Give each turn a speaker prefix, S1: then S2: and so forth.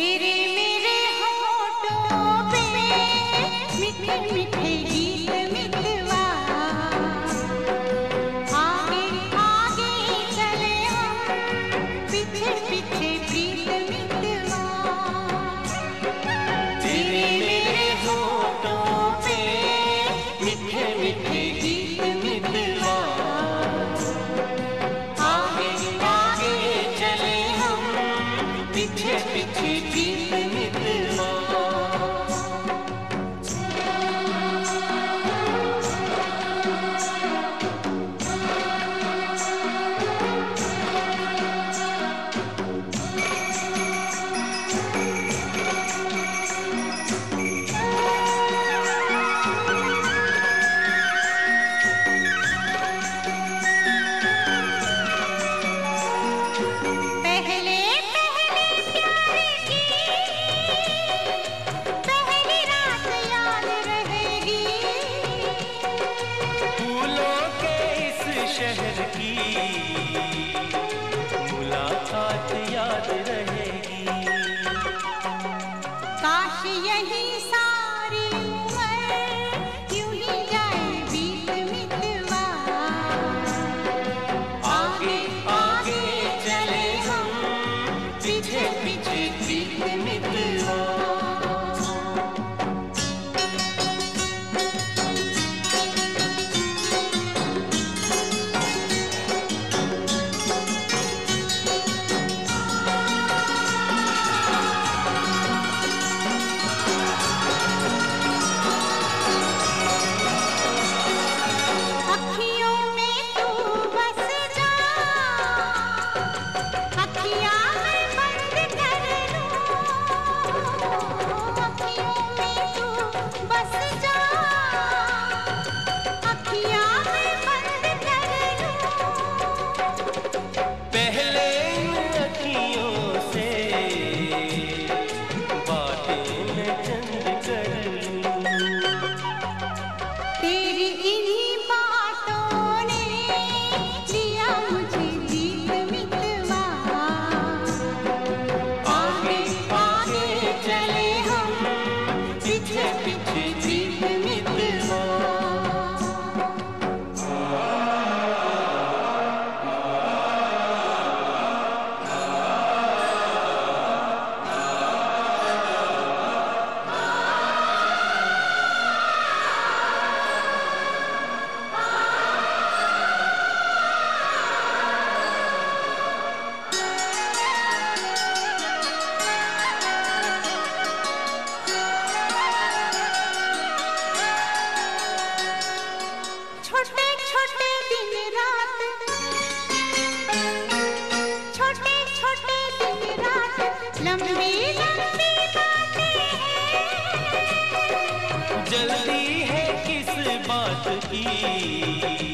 S1: तेरे मेरे होठों पे मीठे मीठे गीत मितवा, आगे आगे चले हम पीछे पीछे प्रीत मितवा।
S2: तेरे मेरे होठों पे मीठे मीठे गीत मितवा, आगे आगे चले हम पीछे पीछे प्रीत मितवा।
S1: पहले पहले प्यार की पहली रात याद रहेगी,
S2: फूलों के इस शहर की मुलाकात याद रहेगी।
S1: काश यही सारी उम्र यूं ही जाए बीत मितवा,
S2: आगे आगे चले हम पीछे पीछे प्रीत मितवा।
S1: अखियों में तू बस जा, अखियाँ मैं बंद कर लूं, अखियों में तू बस जा, अखियाँ मैं बंद कर लूं।
S2: पहले इन अखियों से बातें मैं चंद कर लूं।
S1: तेरी इन्हीं बातों ने लिया मुझे जीत मितवा,
S2: आगे आगे चले हम पीछे पीछे प्रीत मितवा।
S1: छोटे छोटे दिन रात, छोटे छोटे दिन रात, लंबी लंबी बातें हैं।
S2: जल्दी है किस बात की